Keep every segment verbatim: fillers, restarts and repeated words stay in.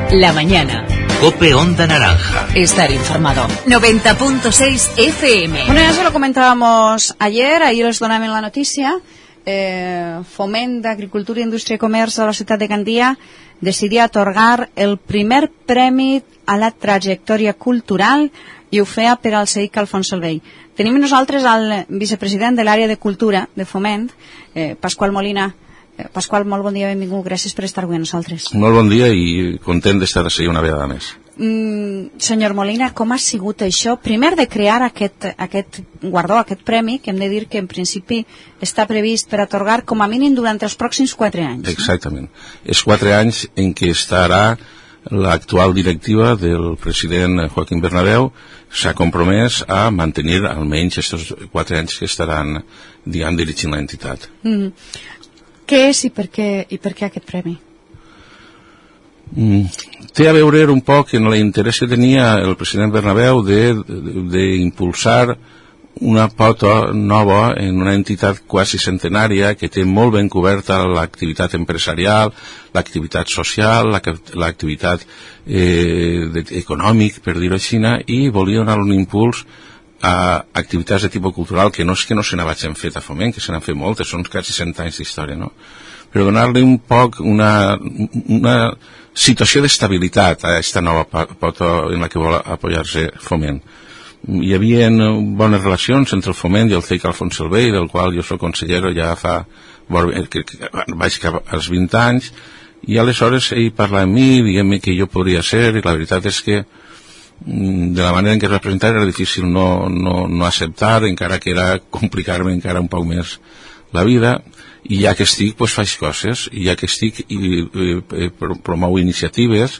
La mañana. COPE Onda Naranja. Estar informado. noventa punto seis F M. Bueno, ya se lo comentábamos ayer, ahir els donàvem la notícia. Eh, Foment d'Agricultura, Indústria i Comerç de la ciutat de Gandia decidia atorgar el primer premi a la trajectòria cultural i ho feia per al C I C Alfons el Vell. Tenim nosaltres al vicepresident de l'àrea de cultura de Foment, eh, Pasqual Molina. Eh, Pasqual, molt bon dia, benvingut, gràcies per estar avui amb nosaltres. Molt bon dia i content d'estar així una vegada més. Mm, senyor Molina, com ha sigut això? Primer de crear aquest, aquest guardó, aquest premi, que hem de dir que en principi està previst per atorgar com a mínim durant els pròxims quatre anys. Exactament. No? És quatre anys en què estarà l'actual directiva del president Joaquim Bernabéu, s'ha compromès a mantenir almenys aquests quatre anys que estaran, diguem, dirigint l'entitat. Mm. Què és i per què, i per què aquest premi? Mm, té a veure un poc en l'interès que tenia el president Bernabéu d'impulsar una pota nova en una entitat quasi centenària que té molt ben coberta l'activitat empresarial, l'activitat social, l'activitat eh, econòmic, per dir-ho així, i volia donar un impuls a activitats de tipus cultural que no és que no se n'hagin fet a Foment, que se n'han fet moltes, són quasi cent anys d'història, no? Però donar-li un poc una, una situació d'estabilitat a aquesta nova pota en la que vol apoyar-se Foment. Hi havia bones relacions entre el Foment i el C I C Alfons el Vell, del qual jo soc consellero ja fa, vaig cap als vint anys, i aleshores ell parla amb mi, diguem-me que jo podria ser, i la veritat és que de la manera en què es va presentar era difícil no, no, no acceptar, encara que era complicar-me encara un poc més la vida, i ja que estic, doncs faig coses, i ja que estic i, i, i promou iniciatives,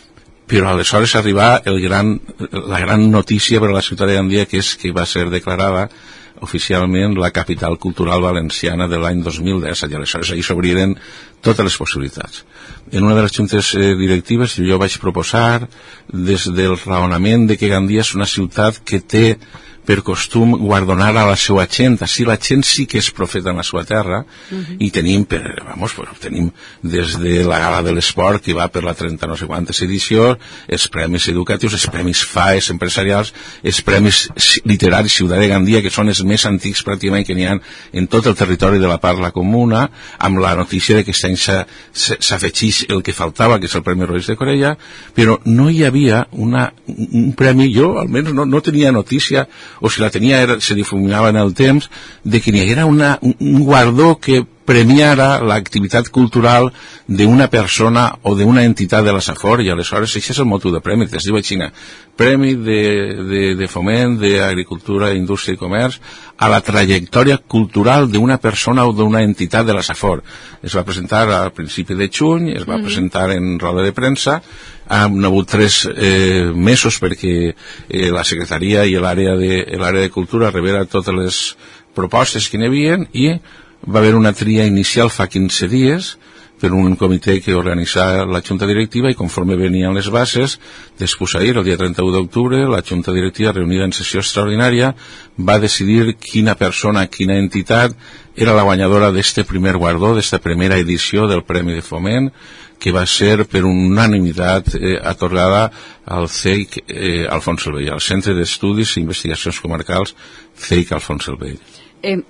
però aleshores arriba el gran, la gran notícia per a la ciutat de Gandia, que és que va ser declarada oficialment la capital cultural valenciana de l'any dos mil disset, i aleshores ahir s'obriren totes les possibilitats. En una de les juntes eh, directives jo vaig proposar des del raonament de que Gandia és una ciutat que té per costum guardonar a la seva gent, així la gent sí que és profeta en la seva terra, uh-huh. I tenim, per, vamos, pues, tenim des de la gala de l'esport, que va per la trenta no sé quantes edicions, els premis educatius, els premis FAES empresarials, els premis literaris Ciutat de Gandia, que són els més antics pràcticament que n'hi ha en tot el territori de la parla comuna, amb la notícia de que aquest any s'afegeix el que faltava, que és el Premi Reis de Corella, però no hi havia una, un premi, jo almenys no, no tenia notícia, o si la tenia era, se difuminava en el temps, de que n'hi haguera una, un guardó que premiara l'activitat cultural d'una persona o d'una entitat de la Safor, i aleshores això és el motiu de premi, que es diu així, Premi de, de, de Foment d'Agricultura, Indústria i Comerç a la trajectòria cultural d'una persona o d'una entitat de la Safor. Es va presentar al principi de juny, es va mm-hmm. presentar en roda de premsa, han hagut tres eh, mesos perquè eh, la secretaria i l'àrea de, l'àrea de cultura rebera totes les propostes que n'hi havia, i va haver una tria inicial fa quinze dies per un comitè que organitza la Junta Directiva, i conforme venien les bases, després ahir, el dia trenta-u d'octubre, la Junta Directiva, reunida en sessió extraordinària, va decidir quina persona, quina entitat era la guanyadora d'este primer guardó, d'esta primera edició del Premi de Foment, que va ser per unanimitat eh, atorgada al C I C eh, Alfons el Vell, al Centre d'Estudis i Investigacions Comarcals C I C Alfons el Vell. Eh,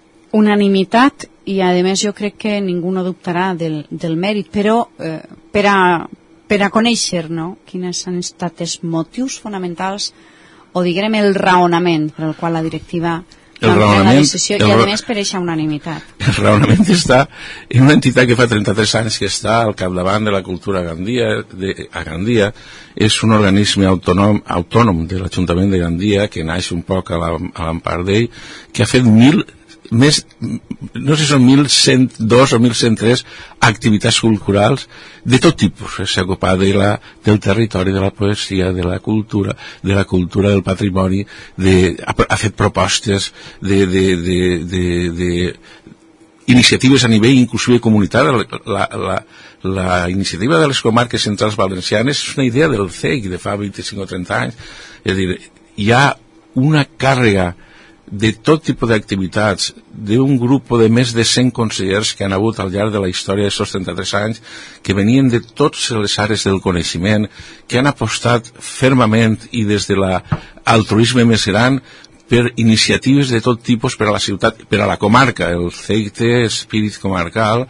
unanimitat, i a més jo crec que ningú no dubtarà del, del mèrit, però eh, per, a, per a conèixer, no?, quins han estat els motius fonamentals o diguem el raonament per al qual la directiva el raonament, la decisió, i a més per eixa unanimitat. El raonament està en una entitat que fa trenta-tres anys que està al capdavant de la cultura a Gandia, de, a Gandia. És un organisme autònom, autònom de l'Ajuntament de Gandia, que naix un poc a l'empar d'ell, que ha fet mil més, no sé si són mil cent dos o mil cent tres activitats culturals de tot tipus. S'ha ocupat de la, del territori, de la poesia, de la cultura, de la cultura del patrimoni, de, ha, ha fet propostes de, de, de, de, de iniciatives a nivell inclusive comunitari. La, la, la iniciativa de les comarques centrals valencianes és una idea del C E I C de fa vint-i-cinc o trenta anys. És a dir, hi ha una càrrega de tot tipus d'activitats, d'un grup de més de cent consellers que han hagut al llarg de la història d'aquests trenta-tres anys, que venien de totes les àrees del coneixement, que han apostat fermament i des de l'altruisme més gran per iniciatives de tot tipus per a la ciutat, per a la comarca, el C E I T, Espírit Comarcal,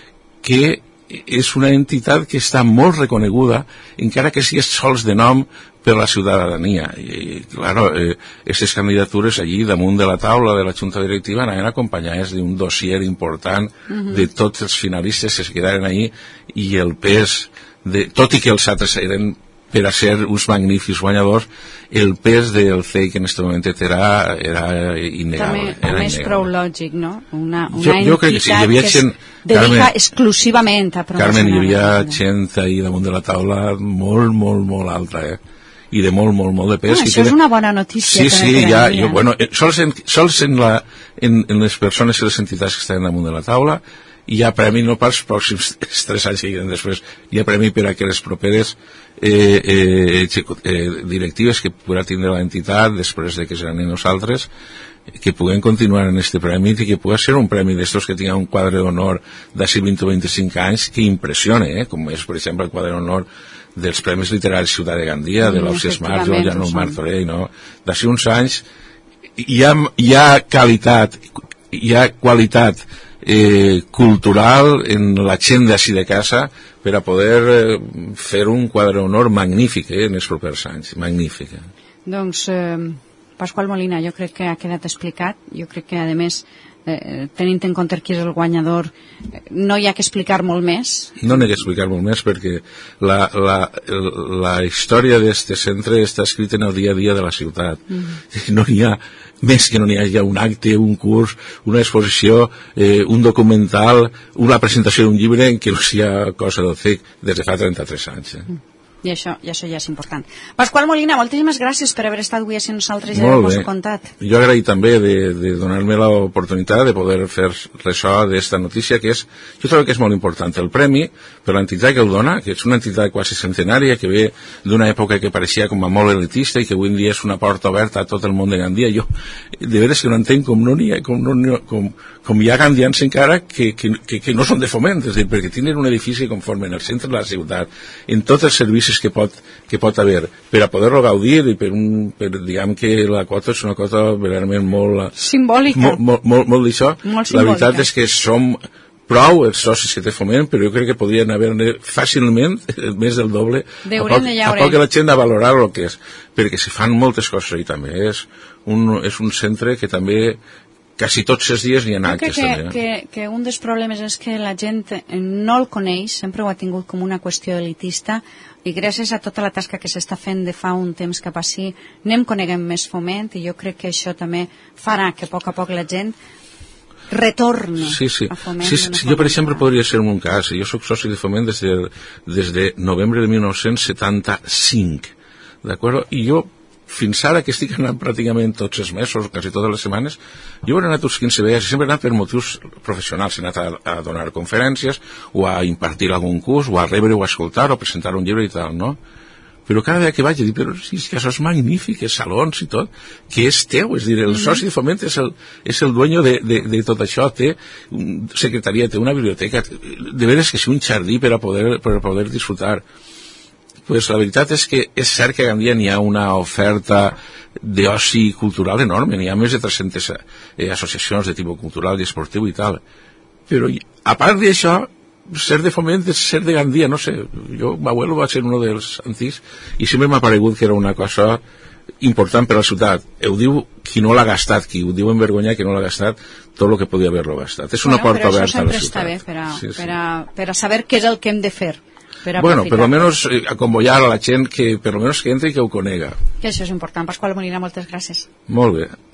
que és una entitat que està molt reconeguda, encara que sigui sols de nom, per la ciutadania. I, claro, aquestes eh, candidatures allí damunt de la taula de la Junta Directiva anaven acompanyades d'un dossier important uh-huh. de tots els finalistes que es quedaren allí, i el pes, de, tot i que els altres eren per a ser uns magnífics guanyadors, el pes del C E I que en aquest moment era, era innegable. També, també és prou lògic, no? Una, una jo, jo crec que sí, hi havia que gent, es dedica Carmen, exclusivament a promocionar. Carmen, hi havia gent ahí damunt de la taula molt, molt, molt alta, eh? I de molt, molt, molt de pes. No, això és una bona notícia. Sí, sí, ja, jo, bueno, sols, en, sols en, la, en, en les persones i les entitats que estan damunt de la taula hi ha premi no pels pròxims tres anys que després, hi ha premi per a que les properes eh, eh, eh, directives que podrà tindre l'entitat després de que seran nosaltres, que puguem continuar en este premi i que pugui ser un premi d'estos que tinga un quadre d'honor d'ací vint o vint-i-cinc anys que impressione, eh? Com és, per exemple, el quadre d'honor dels Premis Literaris Ciutat de Gandia, de l'Ausiàs Marx o Janus Martorell, no? D'ací uns anys hi ha, hi ha qualitat, hi ha qualitat eh, cultural en la gent d'ací de casa per a poder eh, fer un quadre d'honor magnífic eh, en els propers anys, magnífic. Eh? Doncs, eh, Pasqual Molina, jo crec que ha quedat explicat, jo crec que, a més, Eh, tenint en compte qui és el guanyador, no hi ha que explicar molt més. No n'hi ha que explicar molt més perquè la, la, la història d'aquest centre està escrita en el dia a dia de la ciutat. Mm. No n'hi ha més que no n'hi hagi un acte, un curs, una exposició, eh, un documental, una presentació d'un llibre en què no sigui cosa del C E I des de fa trenta-tres anys. Eh? Mm. I això, i això ja és important. Pasqual Molina, moltíssimes gràcies per haver estat avui amb nosaltres i haver-nos contat. Jo agraï també de, de donar-me l'oportunitat de poder fer ressò d'esta notícia, que és, jo trobo que és molt important. El premi, per l'entitat que el dona, que és una entitat quasi centenària, que ve d'una època que pareixia com a molt elitista i que avui en dia és una porta oberta a tot el món de Gandia. Jo, de veres que no entenc com no n'hi ha, com, no, com, com hi ha gandians encara que, que, que, que no són de Foment, és a dir, perquè tenen un edifici conforme en el centre de la ciutat, en tots els servicis que pot, que pot haver per a poder-lo gaudir i per, un, per diguem que la quota és una quota verament molt simbòlica, molt, molt, molt, molt d'això. La veritat és que som prou els socis que té Foment, però jo crec que podrien haver-ne fàcilment més del doble a poc, a poc que la gent a valorar el que és, perquè se fan moltes coses i també és un, és un centre que també quasi tots els dies n'hi ha actes. Jo crec que, que, que un dels problemes és que la gent no el coneix, sempre ho ha tingut com una qüestió elitista, i gràcies a tota la tasca que s'està fent de fa un temps cap ací, anem coneguem més Foment, i jo crec que això també farà que a poc a poc la gent retorni sí, sí. a Foment. Sí, sí, jo, per exemple, podria ser un cas. Jo soc soci de Foment des de, des de novembre de mil nou-cents setanta-cinc, d'acord? I jo, fins ara que estic anant pràcticament tots els mesos, quasi totes les setmanes, jo he anat uns quinze dies, sempre he anat per motius professionals, he anat a, a donar conferències, o a impartir algun curs, o a rebre o a escoltar, o a presentar un llibre i tal, no? Però cada vegada que vaig, dic, però sí, és que això és magnífic, és salons i tot, que és teu, és dir, el soci de Foment és el, és el dueño de, de, de tot això, té un secretaria, té una biblioteca, de veres que és un jardí per a poder, per a poder disfrutar. Pues la veritat és que és cert que a Gandia n'hi ha una oferta d'oci cultural enorme, n'hi ha més de tres-centes eh, associacions de tipus cultural i esportiu i tal, però a part d'això, ser de Foment és ser de Gandia, no sé, jo, m'abuelo va ser un dels antics i sempre m'ha paregut que era una cosa important per a la ciutat. Ho diu qui no l'ha gastat, qui ho diu en vergonya que no l'ha gastat tot el que podia haver-lo gastat. És una bueno, porta oberta a la ciutat. Però això sempre està bé per a, sí, sí. Per, a, per a saber què és el que hem de fer. Bueno, per almenys eh, convoyar a la gent que per almenys que entri i que ho conega. Que això és important. Pasqual Molina, moltes gràcies. Molt bé.